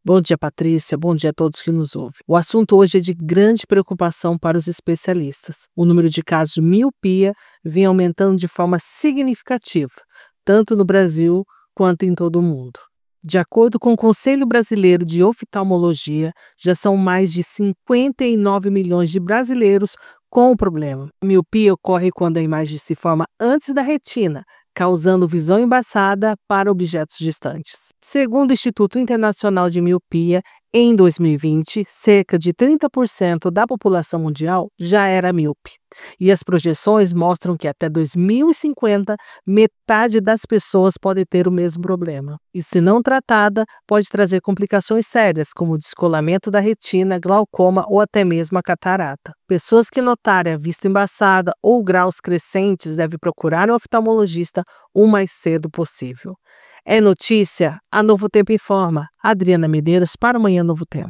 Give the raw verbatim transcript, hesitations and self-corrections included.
Bom dia, Patrícia. Bom dia a todos que nos ouvem. O assunto hoje é de grande preocupação para os especialistas. O número de casos de miopia vem aumentando de forma significativa, tanto no Brasil quanto em todo o mundo. De acordo com o Conselho Brasileiro de Oftalmologia, já são mais de cinquenta e nove milhões de brasileiros com o problema. A miopia ocorre quando a imagem se forma antes da retina, causando visão embaçada para objetos distantes. Segundo o Instituto Internacional de Miopia, em dois mil e vinte, cerca de trinta por cento da população mundial já era míope. E as projeções mostram que até dois mil e cinquenta, metade das pessoas pode ter o mesmo problema. E se não tratada, pode trazer complicações sérias, como o descolamento da retina, glaucoma ou até mesmo a catarata. Pessoas que notarem a vista embaçada ou graus crescentes devem procurar um oftalmologista o mais cedo possível. É notícia? A Novo Tempo informa. Adriana Medeiros para Amanhã Novo Tempo.